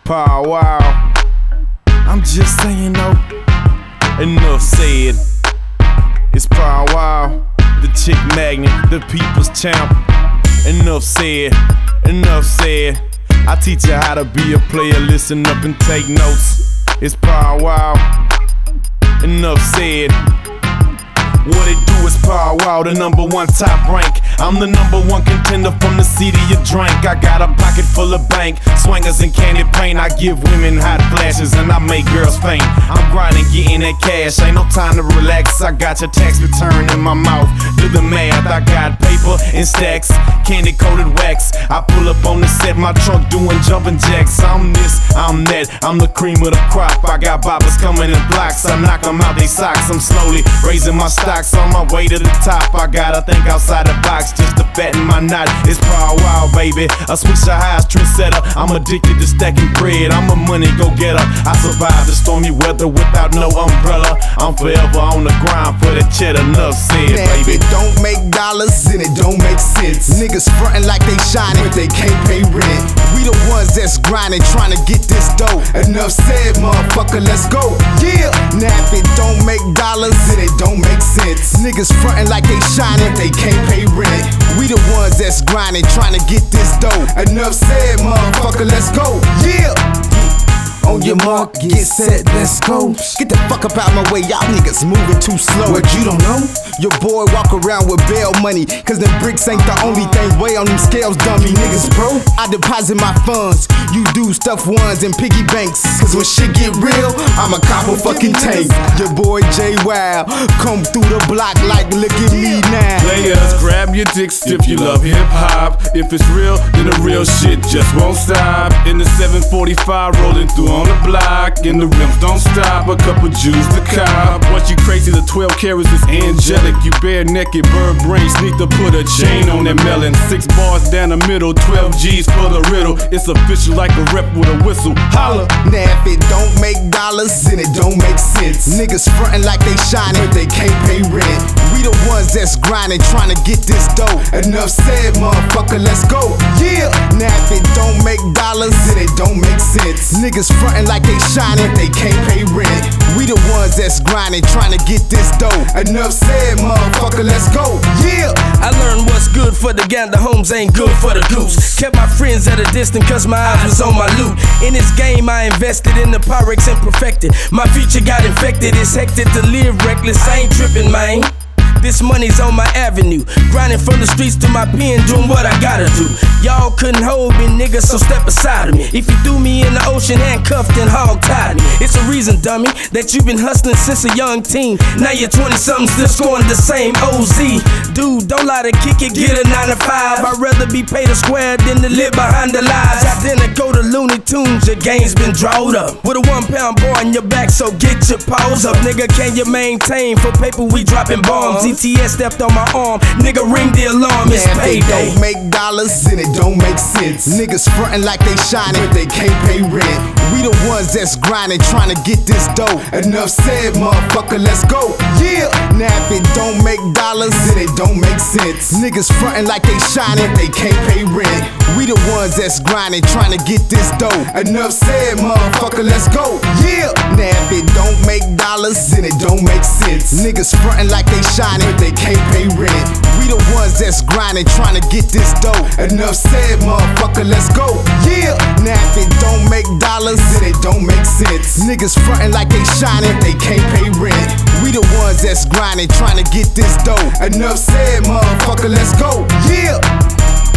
Pow wow. I'm just saying though, enough said. It's Pow wow, the chick magnet, the people's champ. Enough said, enough said. I teach you how to be a player, listen up and take notes. It's Pow wow, enough said. What it do is Pow wow, the #1 top rank. I'm the #1 contender from the city you drank. I got a pocket full of bank, swingers and candy paint. I give women hot flashes and I make girls faint. I'm grinding, getting that cash, ain't no time to relax. I got your tax return in my mouth, do the math. I got paper in stacks, candy coated wax. I pull up on the set, my trunk doing jumping jacks. I'm this, I'm that, I'm the cream of the crop. I got boppers coming in blocks, I knock them out they socks. I'm slowly raising my stocks on my way to the top. I gotta think outside the box just to fatten my knot. It's Pow wow, baby, a switch to highs trendsetter. I'm addicted to stacking bread, I'm a money go-getter. I survived the stormy weather without no umbrella. I'm forever on the grind for that cheddar, enough said, now, baby. if it don't make dollars, then it don't make sense. Niggas frontin' like they shining, but they can't pay rent. We the ones that's grinding, trying to get this dough. Enough said, motherfucker, let's go. Yeah, now if it don't make dollars, then it don't make sense. Niggas frontin' like they shining, but they can't pay rent. We the ones that's grinding, trying to get this dough. Enough said, motherfucker, let's go. Yeah. On your mark, get set, let's go. Get the fuck up out my way, y'all niggas moving too slow. What you don't know? Your boy walk around with bail money, cause them bricks ain't the only thing weigh on them scales, dummy niggas, bro. I deposit my funds, you do stuff ones and piggy banks. Cause when shit get real, I'm a copper fucking tank. Your boy J Wild, come through the block like look at me now. Players, grab your dicks if you love hip hop. If it's real, then the real shit just won't stop. In the 745 rolling through on the block, and the rims don't stop. A couple Jews to cop. Once you crazy, the 12 carats is angelic. You bare naked, bird brain, sneak to put a chain on that melon. 6 bars down the middle, 12 G's for the riddle. It's official like a rep with a whistle. Holla! Now if it don't make dollars, then it don't make sense. Niggas frontin' like they shining, but they can't pay rent. We the ones that's grinding, trying to get this dough. Enough said, motherfucker, let's go. Yeah! Now if it don't make dollars, then it don't make sense. Niggas frontin' like they shining, they can't pay rent. We the ones that's grinding, trying to get this dough. Enough said, motherfucker, let's go. Yeah. I learned what's good for the gander, homes ain't good for the goose. Kept my friends at a distance cause my eyes was on my loot. In this game I invested in the Pyrex and perfected. My future got infected, it's hectic to live reckless, I ain't tripping, man. This money's on my avenue, grinding from the streets to my pen, doing what I gotta do. Y'all couldn't hold me, nigga, so step aside of me. If you threw me in the ocean, handcuffed and hog-tied me. It's a reason, dummy, that you've been hustling since a young teen. Now you're 20-something, still scoring the same OZ. Dude, don't lie to kick it, get a 9 to 5. I'd rather be paid a square than to live behind the lies. Identical to Looney Tunes, your game's been drawed up. With a 1-pound boy on your back, so get your paws up. Nigga, can you maintain? For paper, we dropping bombs. ETS stepped on my arm, nigga, ring the alarm, it's payday. If it don't make dollars, then it don't make sense. Niggas frontin' like they shining, but they can't pay rent. We the ones that's grinding, trying to get this dough. Enough said, motherfucker, let's go. Yeah. Now if it don't make dollars, then it don't make sense. Niggas frontin' like they shining, they can't pay rent. We the ones that's grinding, trying to get this dough. Enough said, motherfucker, let's go. Yeah. Now if it don't make dollars, then it don't make sense. Niggas frontin' like they shining, but they can't pay rent. We the ones that's grinding, trying to get this dough. Enough said, motherfucker, let's go. Yeah. Now if it don't make dollars, then it don't make sense. Niggas frontin' like they shining, they can't pay rent. We the ones that's grinding, trying to get this dough. Enough said, motherfucker, let's go. Yeah.